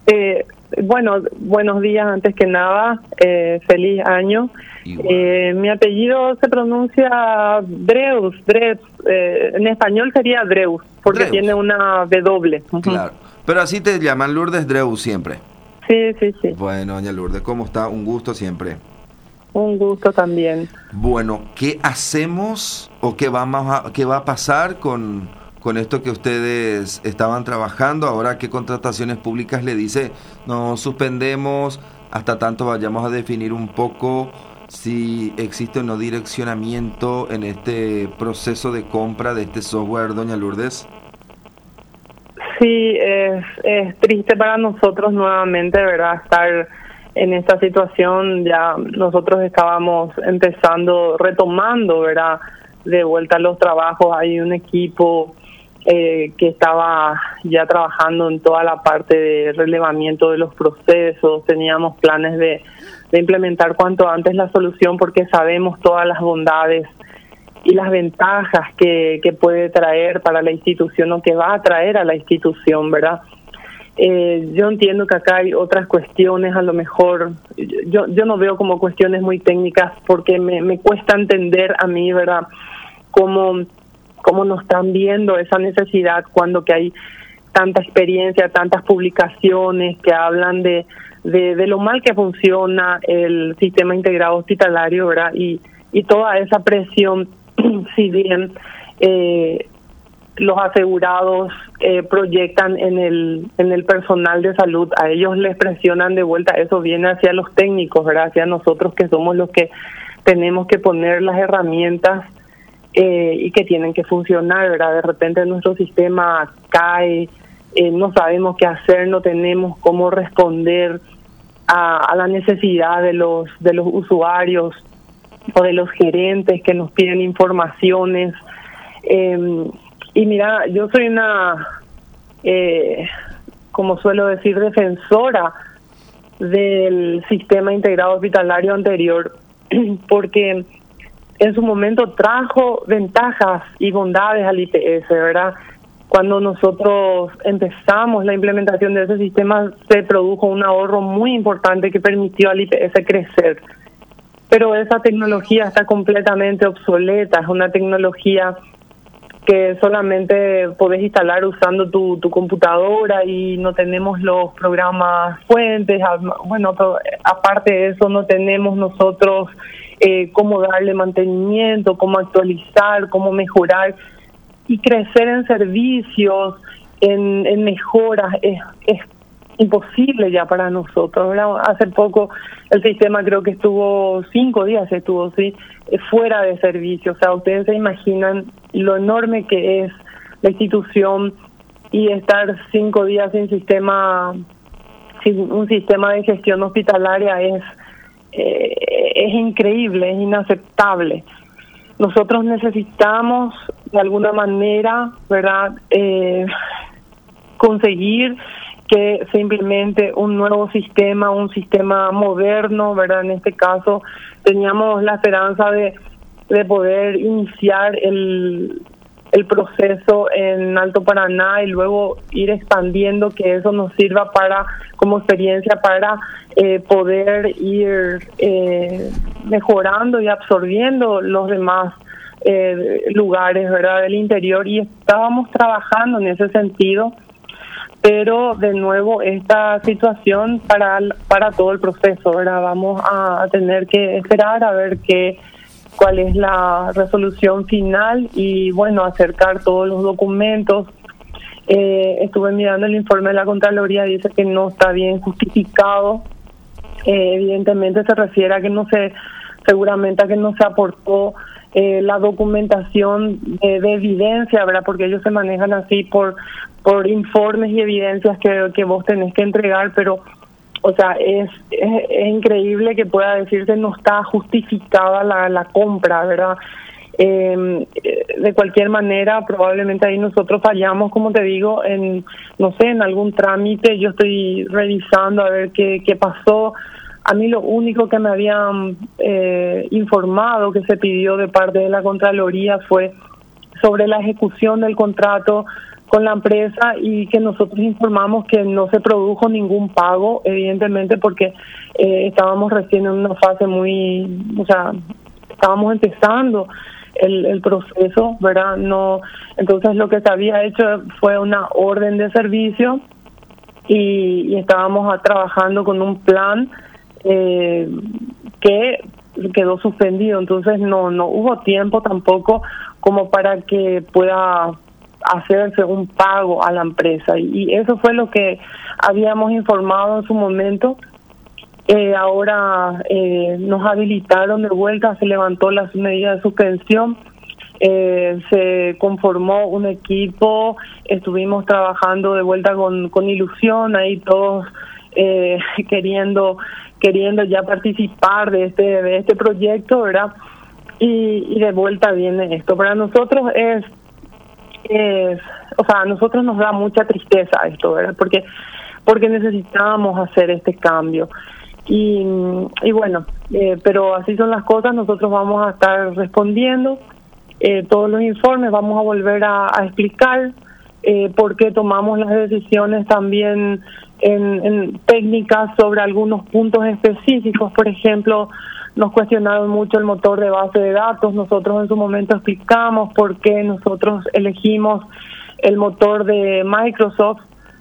Bueno, buenos días antes que nada, feliz año. Mi apellido se pronuncia Dreus, en español sería Dreus, porque Dreus tiene una W. Claro, pero así te llaman Lourdes Dreus siempre. Sí. Bueno, doña Lourdes, ¿cómo está? Un gusto siempre. Un gusto también. Bueno, ¿qué hacemos o qué va a pasar con esto que ustedes estaban trabajando? Ahora, ¿qué contrataciones públicas le dice? Nos suspendemos hasta tanto vayamos a definir un poco si existe o no direccionamiento en este proceso de compra de este software, doña Lourdes. Sí, es triste para nosotros nuevamente, ¿verdad? Estar en esta situación. Ya nosotros estábamos retomando, ¿verdad? De vuelta a los trabajos. Hay un equipo que estaba ya trabajando en toda la parte de relevamiento de los procesos. Teníamos planes de implementar cuanto antes la solución, porque sabemos todas las bondades y las ventajas que puede traer para la institución, o que va a traer a la institución, ¿verdad? Yo entiendo que acá hay otras cuestiones, a lo mejor yo no veo como cuestiones muy técnicas, porque me cuesta entender a mí, ¿verdad?, cómo nos están viendo esa necesidad cuando que hay tanta experiencia, tantas publicaciones que hablan de lo mal que funciona el sistema integrado hospitalario, ¿verdad? Y toda esa presión, si bien los asegurados proyectan en el personal de salud, a ellos les presionan de vuelta, eso viene hacia los técnicos, ¿verdad?, hacia nosotros, que somos los que tenemos que poner las herramientas y que tienen que funcionar, ¿verdad? De repente nuestro sistema cae, no sabemos qué hacer, no tenemos cómo responder a la necesidad de los usuarios o de los gerentes que nos piden informaciones. Y mira, yo soy una, como suelo decir, defensora del sistema integrado hospitalario anterior, porque en su momento trajo ventajas y bondades al IPS, ¿verdad? Cuando nosotros empezamos la implementación de ese sistema, se produjo un ahorro muy importante que permitió al IPS crecer. Pero esa tecnología está completamente obsoleta, es una tecnología que solamente podés instalar usando tu computadora, y no tenemos los programas fuentes. Bueno, aparte de eso, no tenemos nosotros cómo darle mantenimiento, cómo actualizar, cómo mejorar y crecer en servicios, en mejoras. Es imposible ya para nosotros, ¿verdad? Hace poco el sistema creo que estuvo 5 días, fuera de servicio. O sea, ustedes se imaginan lo enorme que es la institución, y estar 5 días sin un sistema de gestión hospitalaria es increíble, es inaceptable. Nosotros necesitamos de alguna manera, ¿verdad?, conseguir que se implemente un nuevo sistema, un sistema moderno, ¿verdad? En este caso teníamos la esperanza de poder iniciar el proceso en Alto Paraná y luego ir expandiendo, que eso nos sirva como experiencia para poder ir mejorando y absorbiendo los demás lugares, ¿verdad?, del interior, y estábamos trabajando en ese sentido. Pero de nuevo esta situación para todo el proceso, ¿verdad? Vamos a tener que esperar a ver cuál es la resolución final, y bueno, acercar todos los documentos. Estuve mirando el informe de la Contraloría, dice que no está bien justificado. Evidentemente se refiere a que seguramente a que no se aportó la documentación de evidencia, ¿verdad? Porque ellos se manejan así por informes y evidencias que vos tenés que entregar, pero, o sea, es increíble que pueda decirse no está justificada la compra, ¿verdad? De cualquier manera, probablemente ahí nosotros fallamos, como te digo, en algún trámite. Yo estoy revisando a ver qué pasó. A mí lo único que me habían informado que se pidió de parte de la Contraloría fue sobre la ejecución del contrato la empresa y que nosotros informamos que no se produjo ningún pago, evidentemente porque estábamos recién en una fase estábamos empezando el proceso, ¿verdad? No, entonces lo que se había hecho fue una orden de servicio y estábamos trabajando con un plan que quedó suspendido, entonces no hubo tiempo tampoco como para que pueda hacerse un pago a la empresa y eso fue lo que habíamos informado en su momento. Ahora nos habilitaron de vuelta, se levantó la medida de suspensión, se conformó un equipo, estuvimos trabajando de vuelta con ilusión, ahí todos queriendo ya participar de este proyecto, ¿verdad? Y de vuelta viene esto. Para nosotros a nosotros nos da mucha tristeza esto, ¿verdad? Porque necesitábamos hacer este cambio. Y bueno, pero así son las cosas, nosotros vamos a estar respondiendo todos los informes, vamos a volver a explicar por qué tomamos las decisiones también en técnicas sobre algunos puntos específicos. Por ejemplo, nos cuestionaron mucho el motor de base de datos, nosotros en su momento explicamos por qué nosotros elegimos el motor de Microsoft,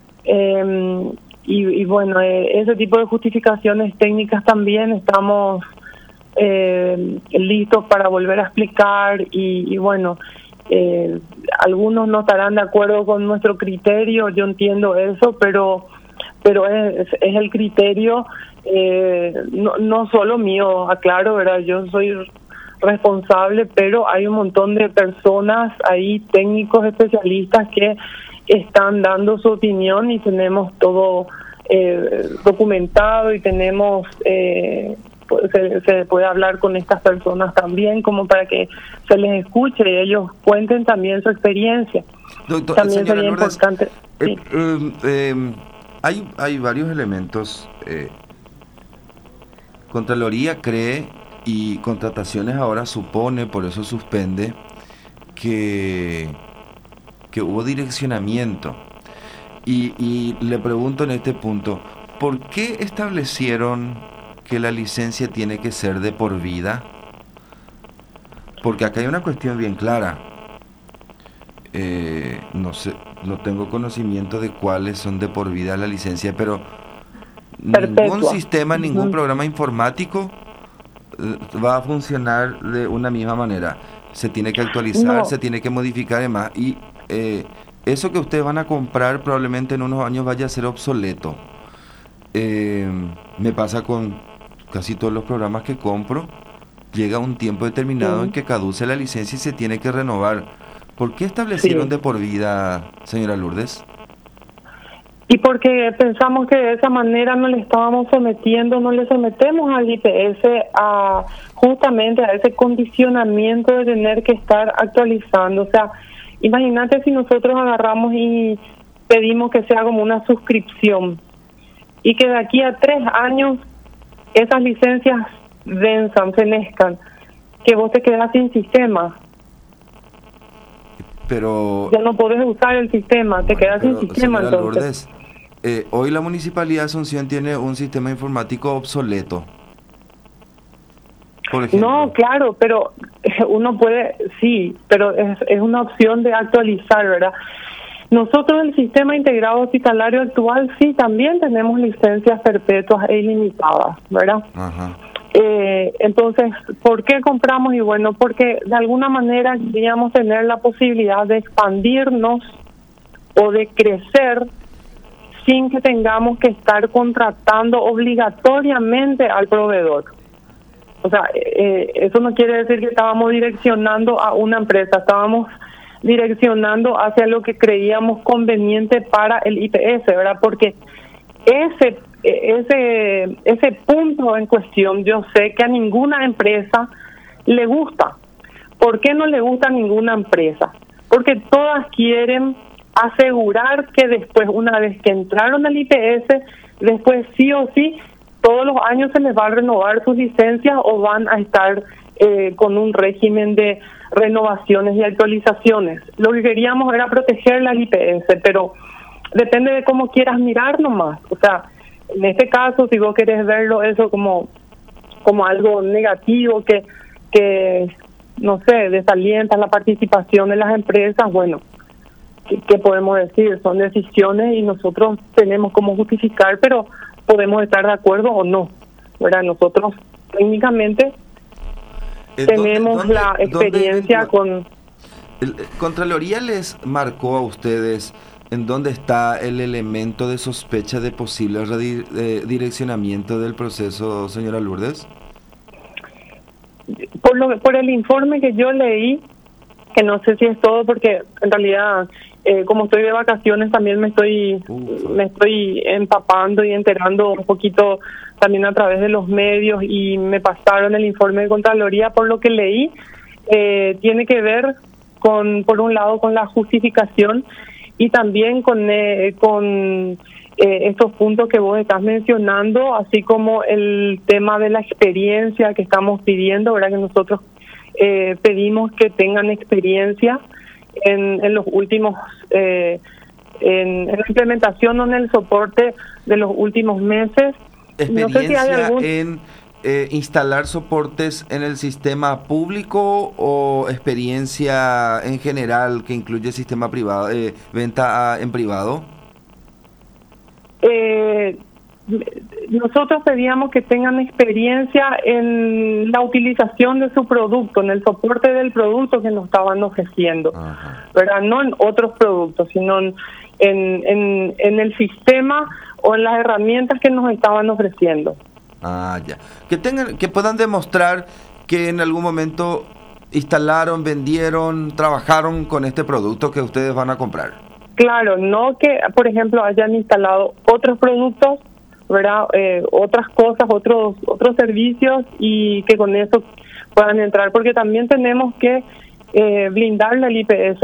y bueno, ese tipo de justificaciones técnicas también estamos listos para volver a explicar y bueno, algunos no estarán de acuerdo con nuestro criterio, yo entiendo eso, pero es el criterio no solo mío, aclaro, ¿verdad? Yo soy responsable, pero hay un montón de personas ahí, técnicos, especialistas que están dando su opinión y tenemos todo documentado y tenemos se puede hablar con estas personas también como para que se les escuche y ellos cuenten también su experiencia. Doctor, también sería Lourdes, importante. Sí. Hay varios elementos. Contraloría cree y Contrataciones ahora supone, por eso suspende, que hubo direccionamiento. Y le pregunto en este punto, ¿por qué establecieron que la licencia tiene que ser de por vida? Porque acá hay una cuestión bien clara. No sé, no tengo conocimiento de cuáles son de por vida la licencia, pero Perpetua. Ningún sistema, ningún programa informático va a funcionar de una misma manera. Se tiene que actualizar, se tiene que modificar y demás. Y eso que ustedes van a comprar probablemente en unos años vaya a ser obsoleto. Me pasa con casi todos los programas que compro. Llega un tiempo determinado en que caduce la licencia y se tiene que renovar. ¿Por qué establecieron de por vida, señora Lourdes? Y porque pensamos que de esa manera no le estábamos sometiendo, no le sometemos al IPS justamente a ese condicionamiento de tener que estar actualizando. O sea, imagínate si nosotros agarramos y pedimos que sea como una suscripción y que de aquí a 3 años esas licencias venzan, fenezcan, que vos te quedás sin sistema. Pero ya no podés usar el sistema, te quedas sin sistema. Entonces Lourdes, hoy la Municipalidad de Asunción tiene un sistema informático obsoleto, por ejemplo. No, claro, pero uno puede, sí, pero es una opción de actualizar, ¿verdad? Nosotros el sistema integrado hospitalario actual sí también tenemos licencias perpetuas e ilimitadas, ¿verdad? Ajá. Entonces, ¿por qué compramos? Y bueno, porque de alguna manera queríamos tener la posibilidad de expandirnos o de crecer sin que tengamos que estar contratando obligatoriamente al proveedor. O sea, eso no quiere decir que estábamos direccionando a una empresa, estábamos direccionando hacia lo que creíamos conveniente para el IPS, ¿verdad? Porque ese punto en cuestión yo sé que a ninguna empresa le gusta. ¿Por qué no le gusta a ninguna empresa? Porque todas quieren asegurar que después, una vez que entraron al IPS, después sí o sí, todos los años se les va a renovar sus licencias o van a estar con un régimen de renovaciones y actualizaciones. Lo que queríamos era proteger la IPS, pero depende de cómo quieras mirar nomás. O sea, en este caso, si vos querés verlo eso como algo negativo que no sé, desalienta la participación de las empresas, bueno, ¿qué podemos decir? Son decisiones y nosotros tenemos cómo justificar, pero podemos estar de acuerdo o no. ¿Verdad? Nosotros técnicamente tenemos la experiencia con... ¿Contraloría les marcó a ustedes en dónde está el elemento de sospecha de posible redireccionamiento del proceso, señora Lourdes? Por el informe que yo leí, que no sé si es todo, porque en realidad, como estoy de vacaciones, también me estoy empapando y enterando un poquito también a través de los medios, y me pasaron el informe de Contraloría. Por lo que leí, tiene que ver por un lado, con la justificación y también con estos puntos que vos estás mencionando, así como el tema de la experiencia que estamos pidiendo, ¿verdad? Que nosotros pedimos que tengan experiencia en los últimos, en la implementación o en el soporte de los últimos meses. Experiencia, no sé si hay algún... en instalar soportes en el sistema público, o experiencia en general que incluye sistema privado, venta en privado. Nosotros pedíamos que tengan experiencia en la utilización de su producto, en el soporte del producto que nos estaban ofreciendo. Ajá. ¿Verdad? No en otros productos, sino en el sistema o en las herramientas que nos estaban ofreciendo. Ya. Que puedan demostrar que en algún momento instalaron, vendieron, trabajaron con este producto que ustedes van a comprar. Claro, no que, por ejemplo, hayan instalado otros productos, ¿verdad? Otras cosas, otros servicios, y que con eso puedan entrar, porque también tenemos que blindarle el IPS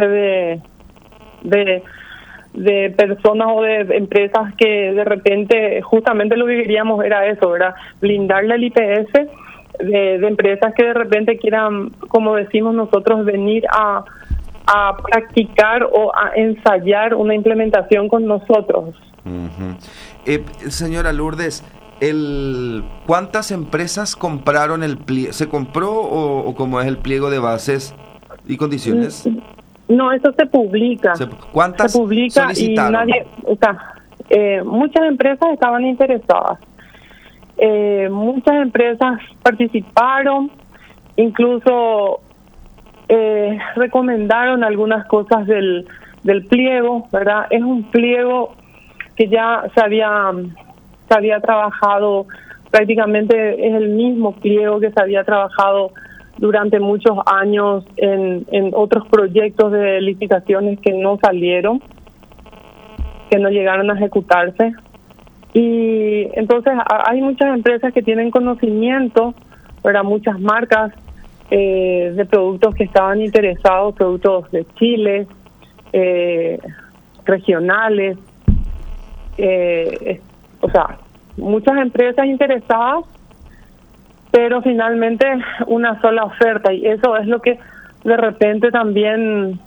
de personas o de empresas que de repente, justamente lo que queríamos era eso, ¿verdad? Blindarle el IPS de empresas que de repente quieran, como decimos nosotros, venir a practicar o a ensayar una implementación con nosotros. Uh-huh. Señora Lourdes, ¿cuántas empresas compraron el pliego? ¿Se compró o cómo es el pliego de bases y condiciones? No, eso se publica. ¿Cuántas se publica solicitaron? Y nadie, o sea, muchas empresas estaban interesadas. Muchas empresas participaron, incluso recomendaron algunas cosas del pliego, ¿verdad? Es un pliego que ya se había trabajado, prácticamente es el mismo pliego que se había trabajado durante muchos años en otros proyectos de licitaciones que no salieron, que no llegaron a ejecutarse. Y entonces hay muchas empresas que tienen conocimiento, ¿verdad? Muchas marcas de productos que estaban interesados, productos de Chile, regionales, o sea, muchas empresas interesadas, pero finalmente una sola oferta, y eso es lo que de repente también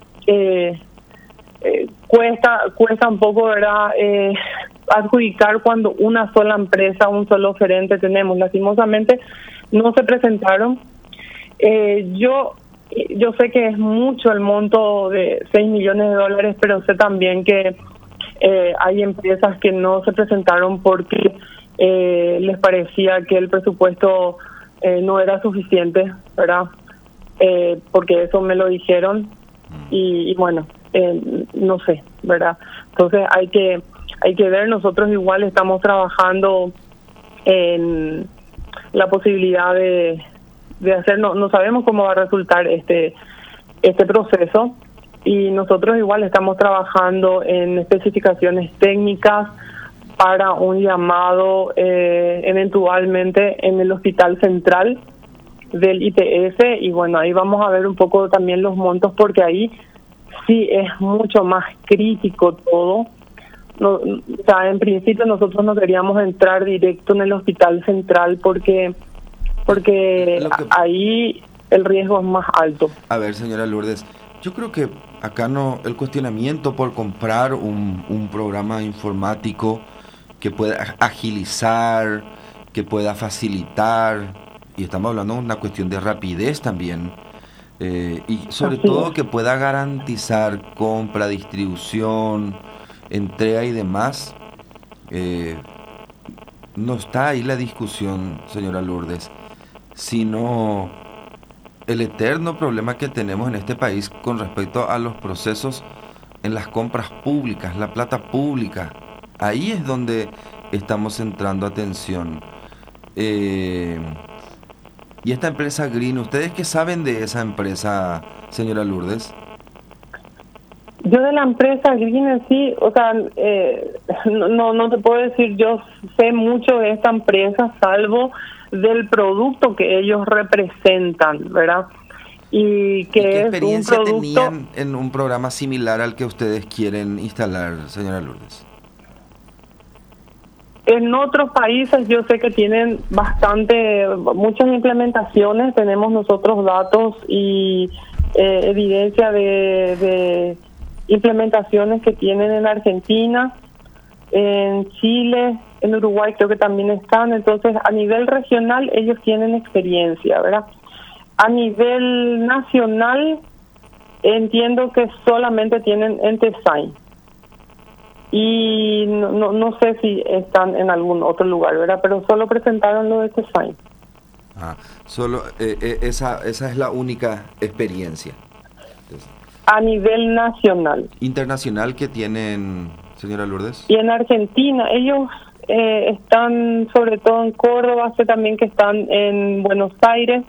cuesta un poco, ¿verdad? Adjudicar cuando una sola empresa, un solo oferente tenemos. Lastimosamente no se presentaron. Yo sé que es mucho el monto de $6 millones, pero sé también que hay empresas que no se presentaron porque les parecía que el presupuesto no era suficiente, ¿verdad? Porque eso me lo dijeron y bueno, no sé, ¿verdad? Entonces hay que ver. Nosotros igual estamos trabajando en la posibilidad de hacer, no sabemos cómo va a resultar este proceso, y nosotros igual estamos trabajando en especificaciones técnicas para un llamado eventualmente en el Hospital Central del IPS, y bueno, ahí vamos a ver un poco también los montos, porque ahí sí es mucho más crítico todo. No, o sea, en principio nosotros no queríamos entrar directo en el Hospital Central porque ahí el riesgo es más alto. A ver, señora Lourdes, yo creo que acá no, el cuestionamiento por comprar un programa informático que pueda agilizar, que pueda facilitar, y estamos hablando de una cuestión de rapidez también, y sobre todo que pueda garantizar compra, distribución, entrega y demás. No está ahí la discusión, señora Lourdes, sino el eterno problema que tenemos en este país con respecto a los procesos en las compras públicas, la plata pública. Ahí es donde estamos centrando atención. Y esta empresa Green, ¿ustedes qué saben de esa empresa, señora Lourdes? Yo de la empresa Green en sí, o sea, no te puedo decir, yo sé mucho de esta empresa, salvo del producto que ellos representan, ¿verdad? ¿Y qué es experiencia un producto tenían en un programa similar al que ustedes quieren instalar, señora Lourdes? En otros países yo sé que tienen muchas implementaciones, tenemos nosotros datos y evidencia de implementaciones que tienen en Argentina, en Chile, en Uruguay creo que también están. Entonces a nivel regional ellos tienen experiencia, ¿verdad? A nivel nacional entiendo que solamente tienen Entesign. Y no sé si están en algún otro lugar, ¿verdad? Pero solo presentaron lo de Entesign. Solo esa es la única experiencia. Entonces, a nivel nacional. ¿Internacional que tienen, señora Lourdes? Y en Argentina, ellos están sobre todo en Córdoba, sé también que están en Buenos Aires.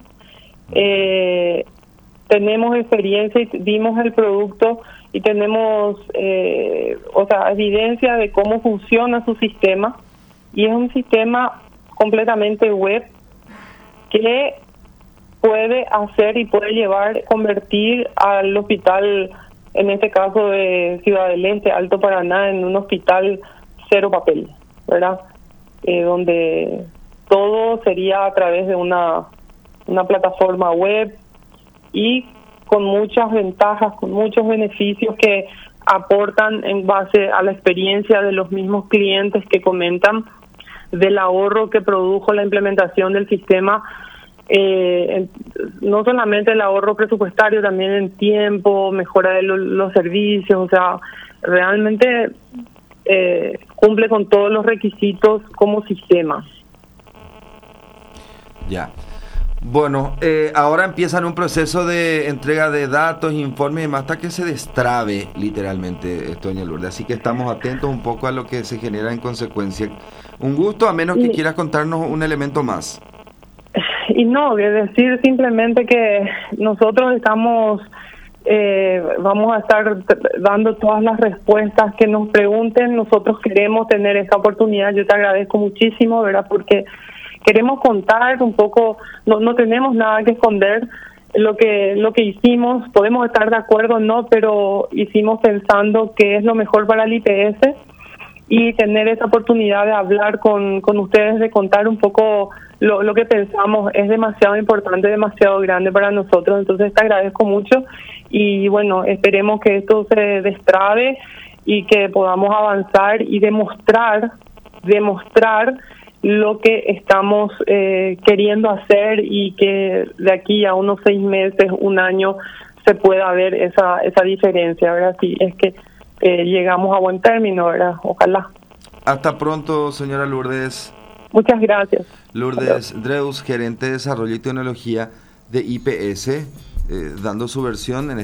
Tenemos experiencia y vimos el producto y tenemos evidencia de cómo funciona su sistema, y es un sistema completamente web que puede hacer y puede convertir al hospital, en este caso de Ciudad del Este, Alto Paraná, en un hospital cero papel, ¿verdad? Donde todo sería a través de una plataforma web y con muchas ventajas, con muchos beneficios que aportan en base a la experiencia de los mismos clientes que comentan del ahorro que produjo la implementación del sistema, no solamente el ahorro presupuestario, también en tiempo, mejora de los servicios, o sea, realmente cumple con todos los requisitos como sistema. Ya. Bueno, ahora empiezan un proceso de entrega de datos, informes y demás, hasta que se destrabe literalmente esto, doña Lourdes. Así que estamos atentos un poco a lo que se genera en consecuencia. Un gusto, a menos que quieras contarnos un elemento más. Y no, es decir simplemente que nosotros vamos a estar dando todas las respuestas que nos pregunten. Nosotros queremos tener esta oportunidad. Yo te agradezco muchísimo, ¿verdad? Porque queremos contar un poco, no tenemos nada que esconder. Lo que hicimos, podemos estar de acuerdo o no, pero hicimos pensando que es lo mejor para el IPS, y tener esa oportunidad de hablar con ustedes, de contar un poco lo que pensamos, es demasiado importante, demasiado grande para nosotros. Entonces te agradezco mucho y bueno, esperemos que esto se destrabe y que podamos avanzar y demostrar lo que estamos queriendo hacer, y que de aquí a unos 6 meses, un año, se pueda ver esa diferencia, ¿verdad? Si es que llegamos a buen término, ¿verdad? Ojalá. Hasta pronto, señora Lourdes. Muchas gracias. Lourdes Dreus, gerente de Desarrollo y Tecnología de IPS, dando su versión en